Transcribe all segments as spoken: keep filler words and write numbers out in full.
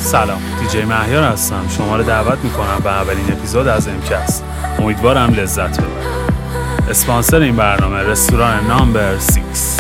سلام، دیجی مهیار هستم. شما رو دعوت میکنم به اولین اپیزود از امکست. امیدوارم لذت ببرید. اسپانسر این برنامه رستوران نامبر سیکس.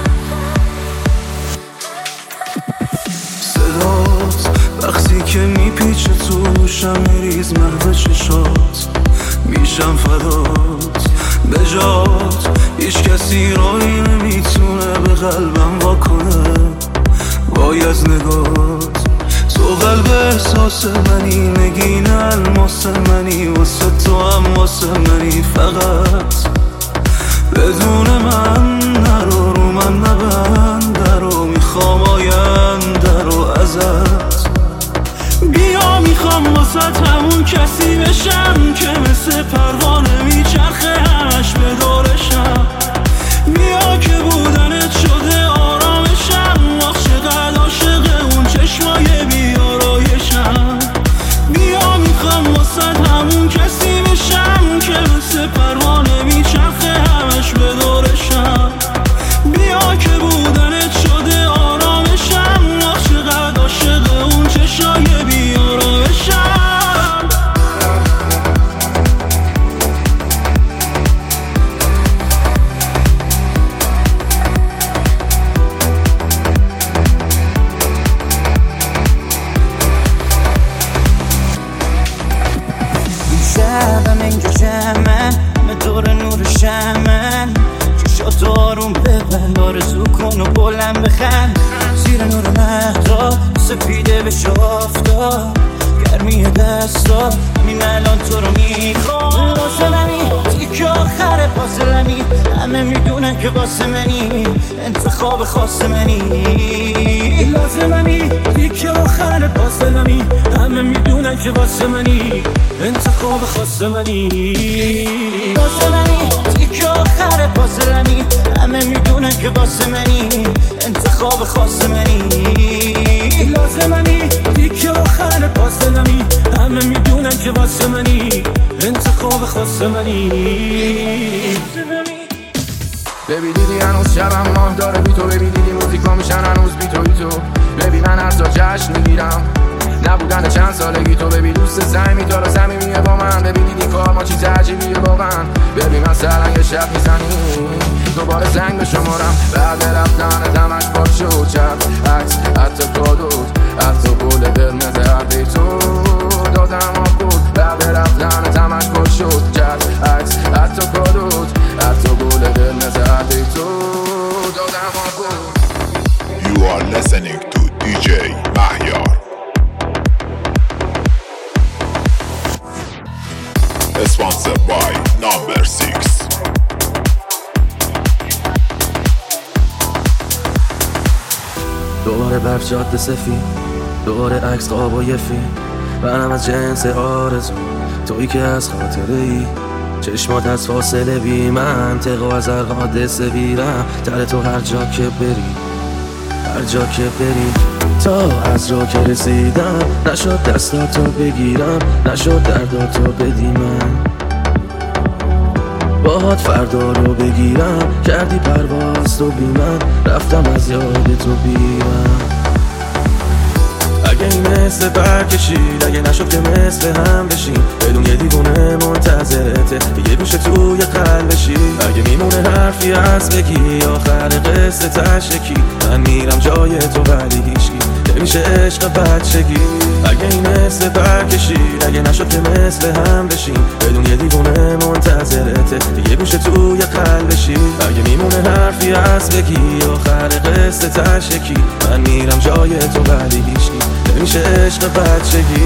صدات وقتی که میپیچه تو شم ریز محو چشات، میشم فدات به جات. هیچ کسی رایی نمیتونه به قلبم واکنه وای از نگات. تو قلب احساس منی، نگین الماس منی، واسه تو هم واسه منی. فقط بدون من نرو، رو من نبند درو. میخوام آینده رو ازت. بیا میخوام واسه همون کسی بشم که مثل پروانه میچرخه همش به دورشم. بیا که بودنت شده آرامشم. آخ چقدر عاشق اون چشمای بیارایشم. بیا میخوام واسه همون کسی بشم که مثل پروانه میچرخه همش به دورشم. بیا که بودنت شده آرامشم. آخ چقدر عاشق اون چشمای بیارایشم. زدم اینجا جمعه به دور نور شمن. چشات آروم ببند، آرزو کن و بلند بخند. زیر نور مهتاب سپیده بشه آفتاب. گرمی دستا همین الان تو رو میخوام. لازممی تیک آخر فاصلمی، همه میدونن که واسه منی انتخاب خاص منی. لازممی تیک آخر فاصلمی، همه میدونن که واسه منی انتخاب خاص منی. لازممی تیک آخر فاصلمی، همه میدونن که واسه منی انتخاب خاص منی. لازممی تیک آخر فاصلمی، همه میدونن که واسه منی انتخاب خاص منی. ببی دیدی هنوز شبم ماه داره بی تو. ببی دیدی موزیکا میشن هنوز بی تو بی تو. ببی من هر جا جشن میگیرم نبودن چند سالگی تو. ببی دوست زمین تو رو صمیمیه با من. ببی دیدی کار ما چیز عجیبیه واقعا. ببی مثلا یه شب میزنی دوباره زنگ به شمارم. بعد رفتن دمش پاک شد چپ عکس حتی کادود، حتی گل قرمز هردی تو دادم آب بود. بعد رفتن دمش پاک شد چپ عکس حتی کادود، حتی گل قرمز هردی تو دادم آب بود. You are listening to دی جی مهیار. Sponsored by Number six. دوباره برف جاده سفید، دوباره عکس خواب و یه فیلم. منم از جنس آرزو، تویی که از خاطره ای. چشمات از فاصله بی منطق و از هر حادثه بیرم. تر تو هر جا که بری، هر جا که بری. تا از راه که رسیدم نشد دستاتو بگیرم، نشد درداتو بدی من. باهات فردا رو بگیرم، کردی پرواز تو بی من. رفتم از یاد تو بیرم. اگه این مثل برکشید، اگه نشد که مثل هم بشیم. بدون یه دیوونه منتظرته یه گوشه توی قلبشی. اگه میمونه حرفی از بگی آخر قصه تشکی. من میرم جای تو ولی هیچکی نمیشه عشق بچگی. اگه این مثل برکشید، اگه نشد که مثل هم بشیم. بدون یه دیوونه منتظرته یه گوشه توی قلبشی. اگه میمونه حرفی از بگی آخر قصه تشکی. من میرم جای تو ولی هیچکی نمیشه عشق بچگی.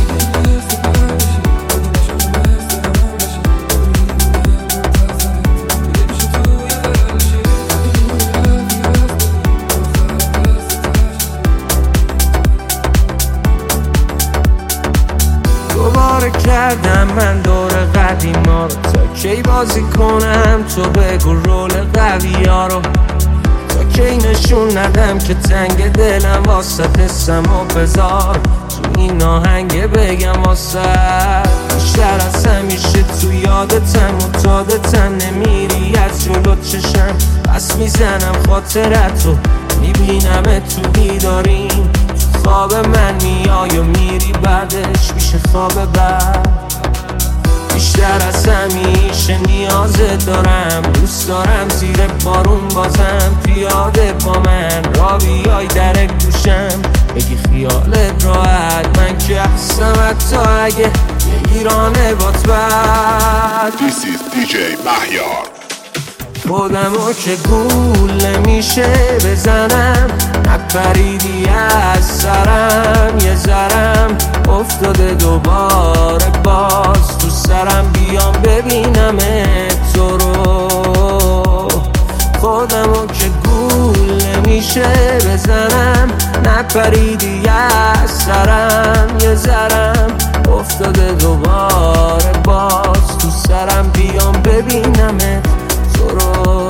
دوباره کردم من دور قدیما رو. تا کی بازی کنم تو بگو رول قوی ها رو. تا کی نشون ندم که تنگ دلم واسه حسم و بذار تو این آهنگ بگم واسه. بیشتر از همیشه تو یادتم معتادتم، نمیری از جلو چشم. پس میزنم خاطرت رو، میبینم تو بیداریم. خواب من میای و میری بعدش میشه خواب بعد. بیشتر از همیشه نیازت دارم، دوست دارم زیر بارون بازم پیاده با من را بیای در گوشم بگی خیالت راحت، من که هستم حتی اگه یه ایرانه بات بد. This is دی جی مهیار. خودمو که گول نمیشه بزنم، نپریدی از سرم یه ذرم افتاده دوباره باز تو سرم، بیام ببینم تو رو. خودمو که گول نمیشه بزنم، نپریدی از سرم یه ذرم افتاده دوباره باز تو سرم، بیام ببینم تو رو.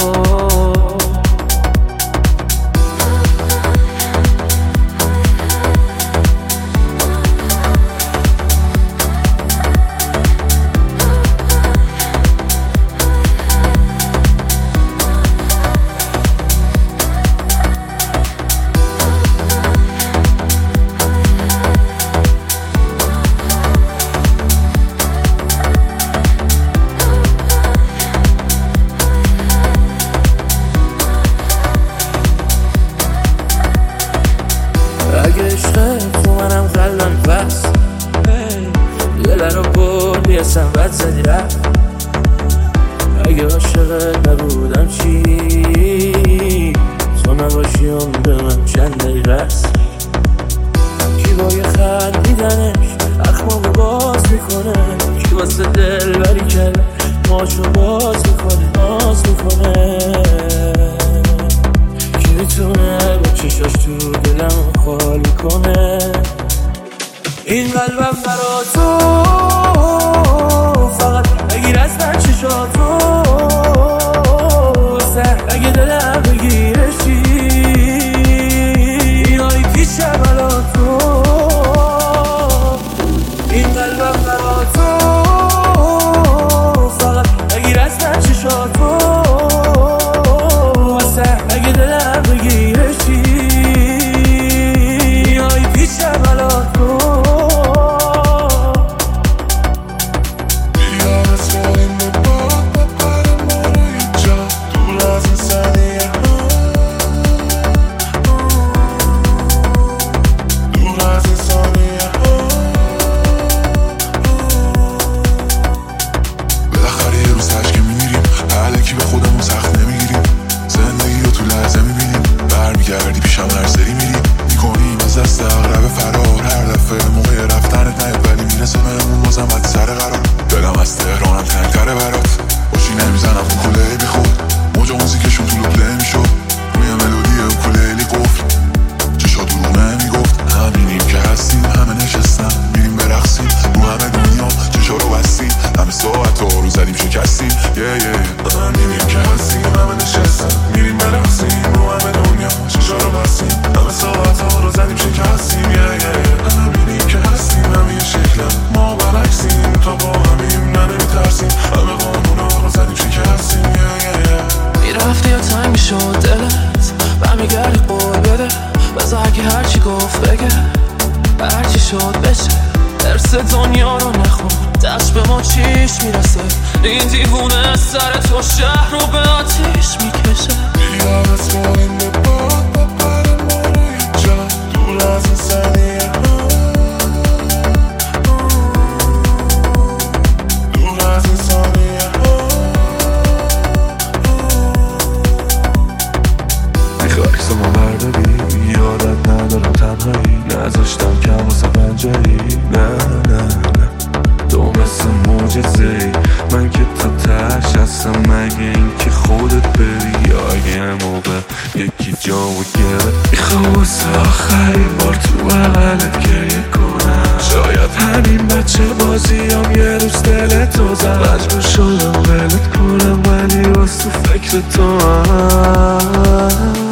اگه عشقت تو منم قلبم بس دل رو بردی اصلا بد زدی رفت. اگه عاشقت نبودم چی تو نباشی عمر من چند دقیقه است. کی با یه خط میدنش اخمامو باز میکنه، کی واسه دل بری کرد ماشو باز میکنه باز میکنه. کی میتونه با چشاش تو دلم خالی کنه. این قلبم برا تو فقط بگیر از من چشاتو، سر اگه دلم بگیرشی اینایی پیشم الان تو. این قلبم برا تو فقط بگیر از من چشاتو، سر اگه دلم بگیرشی اینایی پیشم الان تو. دنیا رو نخون دست به ما چیش میرسه، این دیوونه سر تو شهر رو به آتیش میکشه. بیا بس کنیم به باد بپرم ما رو یه جا دور از این سنیه دور از این ثانیه. میخوای سما برداری یادت ندارم تنهایی نذاشتم کم واسه پنجایی. نه نه نه تو مثل معجزه‌ای، من که تا تهش هستم مگه این که خودت بری یا اگه یه موقع یکی جامو گره. میخوام واسه آخرین بار تو بغلت گریه کنم، شاید همین بچه بازیام یه روز دلتو زد. مجبور شدم ولت کنم ولی واسه فکر تو هم.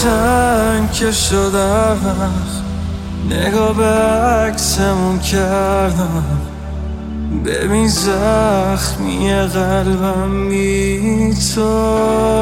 تنگ که شدم نگاه به عکسمون کردم ببین زخمی قلبم بی تو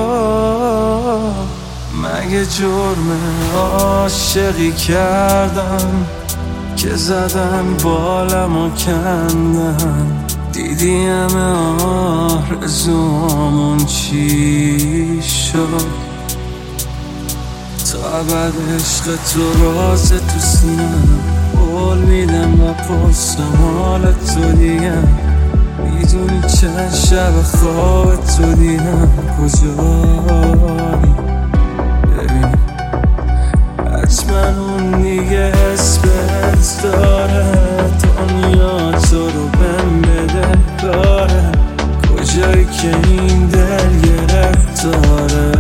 مگه جرم عاشقی کردم که زدن بالم و کندن دیدی همه آرزوامون چی شد تا ابد عشق تو راز تو سینم قول میدم و پرسم حال تو دیگم میدونی چند شب خواب تو دیدم کجایی ببین حتما اون دیگه اسمت داره دنیا تو رو بهم بده داره کجایی که این دل گرفت داره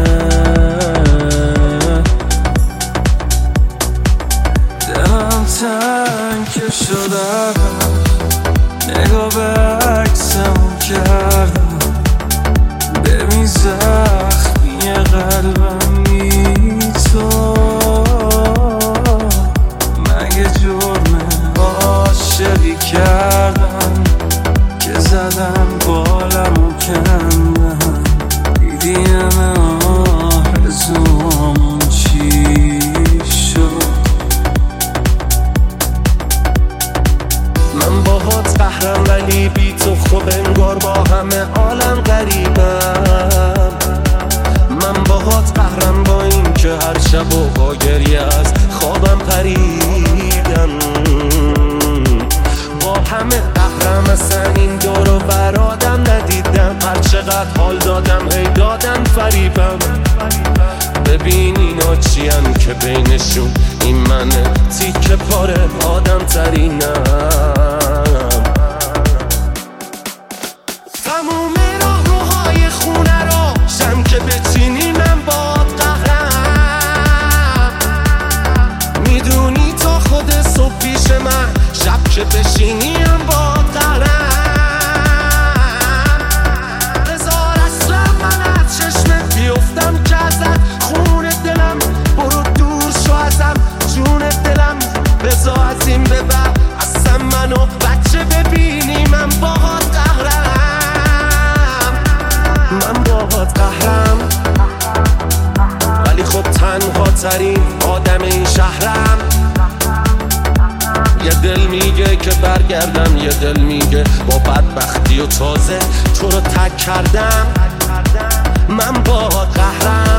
دلم تنگ که شدم نگاه به عکسمون کردم ببین زخمی قلبم بی تو مگه جرم عاشقی کردم که زدن بالم و کندن دیدی همه آرزوامون چی شد من باهات قهرم ولی بی تو خوب انگار با همه عالم غریبم من باهات قهرم با این که هر شب و با گریه از خوابم پریدم با همه قهرم اصلا این دور و برادم ندیدم هر چقدر حال دادم هی دادم فریبم ببین اینا چیان که بینشون این منه تیکه پاره آدم ترینم تموم راه روهای خونه رو شم که بچینی من باد قهرم میدونی تا خود صبح پیش من شب که بشینی هم باد قهرم هزار اصلا من از چشمت بیفتم که ازت خون دلم برو دور شو ازم جون دلم بزا از این به بعد اصلا منو بچه ببینی من باهات قهرم من باهات قهرم ولی خب تنها ترین آدم این شهرم یه دل میگه که برگردم یه دل میگه با بدبختی و تازه تو رو تک کردم من باهات قهرم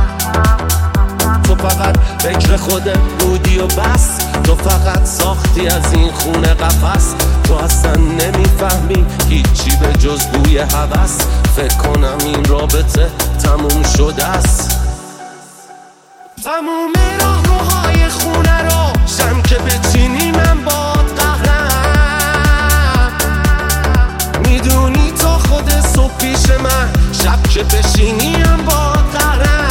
تو فقط فکر خودت بودی و بس تو فقط ساختی از این خونه قفس تو اصلا نمیفهمی هیچی به جز بوی هوس فکر کنم این رابطه تموم شده است تموم راه روهای خونه رو شم که بچینی من باد قهرم میدونی تا خود صبح پیش من شب که بشینی هم باد قهرم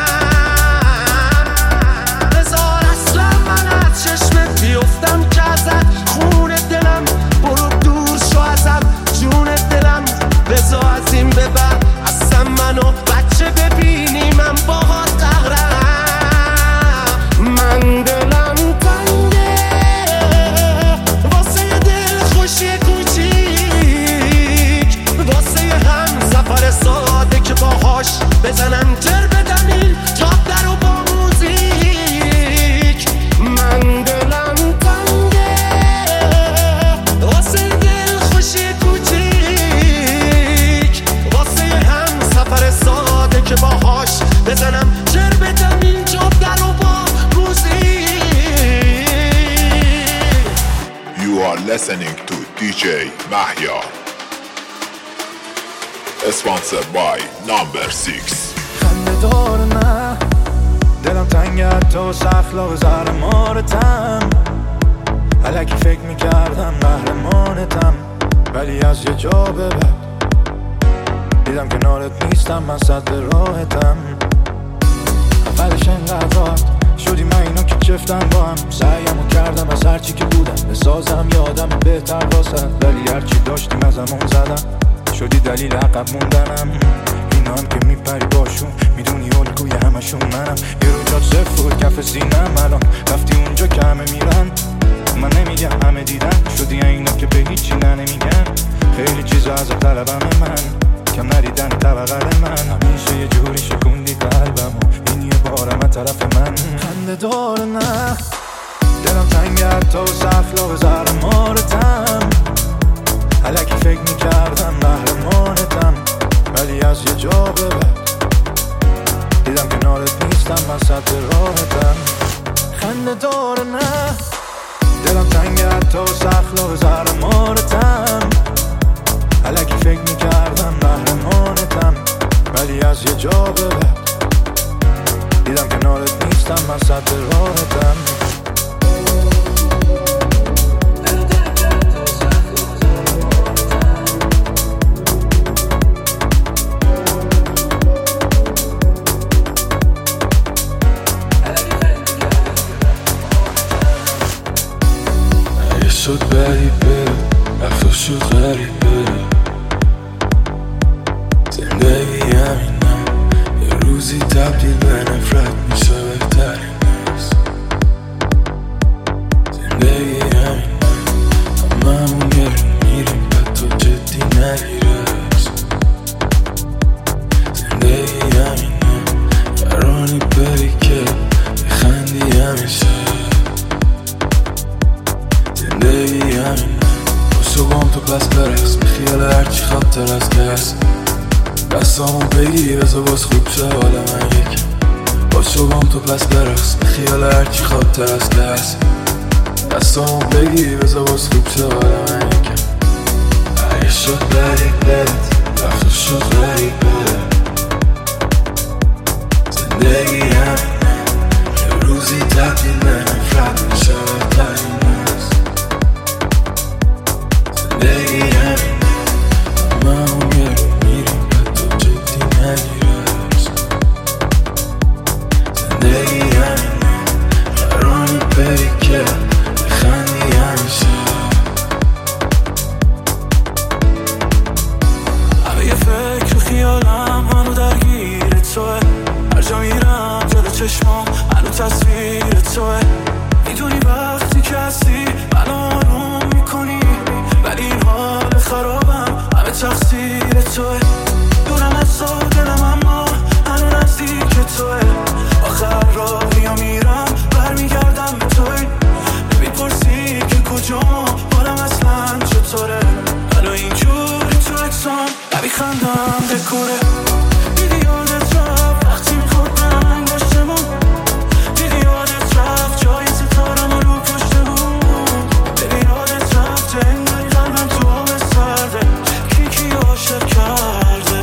هزار اصلا من از چشمت بیفتم که ازت خون دلم برو دور شو ازم جون دلم بزا از این به بعد اصلا منو بچه ببینی من باهات قهرم من دلم تنگه واسه یه دل خوشی کوچیک واسه یه هم سفر ساده که باهاش بزنم جر بدم این جاده رو با موزیک من دلم تنگه واسه یه دل خوشی کوچیک واسه یه هم سفر ساده که باهاش بزنم جر بدم این جاده رو با You are listening to دی جی Mahia. Sponsored by number six. خنده دار نه دلم تنگ حتی سخلا و زهر مارتم الکی فکر میکردم قهرمانتم ولی از یه جا به بعد دیدم کنارت نیستم من صد راحتم اولش انقدر راحت شدی من اینا که چفتم با هم سعیمو کردم از هرچی که بودم بسازم یادم بهتر واسه ولی هرچی داشتیم از همون زدم شدی دلیل عقب موندنم اینا هم که میپری باشون میدونی الگوی همشون منم داره نه دلم تنگت تا سخلا به زرمارتم الکی فکر میکردم قهرمانتم ولی از یه جا به بعد دیدم کنارت نیستم من سد راحتم خنده داره نه دلم تنگت تا سخلا به زرمارتم الکی فکر میکردم قهرمانتم ولی از یه جا به بعد دیدم کنارت نیستم من سد راحتم شد غریبه رفت شد غریبه زندگی همینه یه روزی تبدیل به نفرت میشه بهترین نیست زندگی همینه همه همون گرون میریم بد تو جدی نگیرست زندگی همینه فرانی بری که بخندی همیشه زندگی همینه باشو تو پس برقص بخیال هرچی خطر از دست دستامو بگی بذار باز خوب شه حال من یکم باشو تو پس برقص بخیال هرچی خطر از دست دستامو بگی بذار باز خوب شه حال من یکم اگه شد غریبت رفت شد غریبه زندگی همینه یه روزی تبدیل به نفرت میشه بهترین زندگی همینه همه همون گرون میریم بد تو جدی نگیرست زندگی همینه قرانی بری که بخندی همیشه همه یه فکر و خیالم منو درگیر توه هر جا میرم جلو چشمام هنو تصویر توه میدونی وقتی که هستی منو آروم میکنی ولی این حال خرابم همه تقصیر توه دورم از تو دلم اما هنو نزدیک توه آخر راهی ها میرم برمیگردم به توی نمیپرسی که کجا حالم اصلا چطوره منو اینجوری تو اکسام نبی خندم دکوره دیدی یادت رفت وقتی میخواد به من گشتمون دیدی یادت رفت جای ستارم رو پشتمون دیدی یادت رفت انگاری قلبم تو آب سرده کی کی عاشق کرده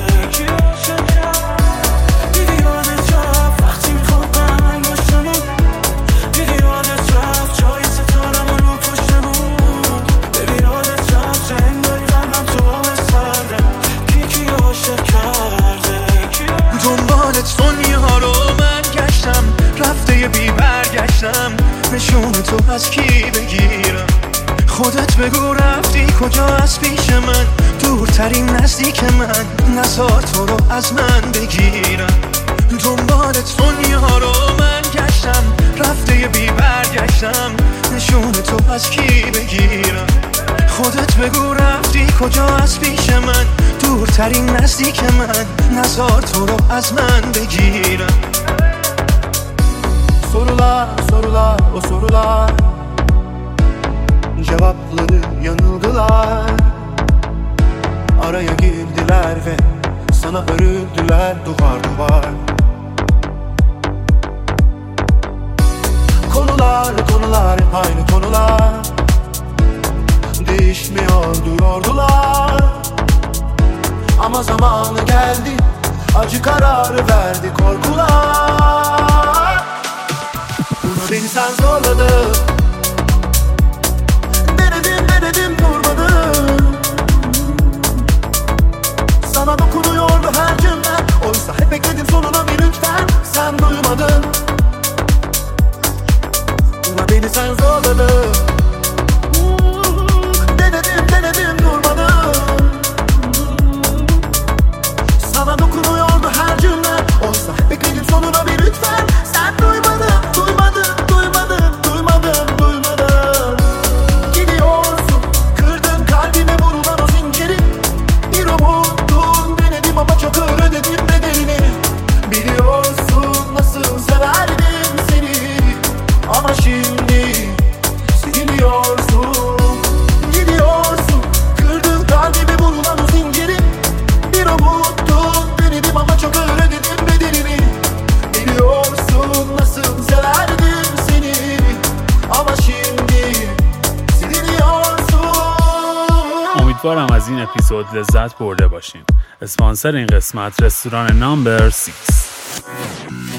دیدی یادت رفت وقتی میخواد به من گشتمون دیدی یادت رفت جای ستارم رو پشتمون دیدی یادت رفت انگاری قلبم تو آب سرده کی کی عاشق کرده دنبالت دنیا رو من گشتم رفته یه بی برگشتم نشون تو از کی بگیرم خودت بگو رفتی کجا از پیش من دورترین نزدیک من نزار تو رو از من بگیرم دنبالت دنیا رو من گشتم رفته یه بی برگشتم نشون تو از کی بگیرم خودت بگو رفتی کجا از پیش من دورترین نزدیک من نزار تو رو از من بگیرم Sorular, sorular, o sorular Cevapları yanıldılar Araya girdiler ve sana örüldüler duvar duvar Konular, konular, hep aynı konular Değişmiyor duruyordular Ama zamanı geldi Acı kararı verdi korkular Buna beni sen zorladın Denedim denedim durmadım Sana dokunuyordu her cümle Oysa hep bekledim sonuna bir lütfen Sen duymadın Buna beni sen zorladın Denedim denedim durmadım Sana dokunuyordu her cümle Oysa hep bekledim sonuna bir lütfen Sen duymadın, duymadın, duymadın, duymadın امیدوارم از این اپیزود لذت برده باشین. اسپانسر این قسمت رستوران نامبر سیکس.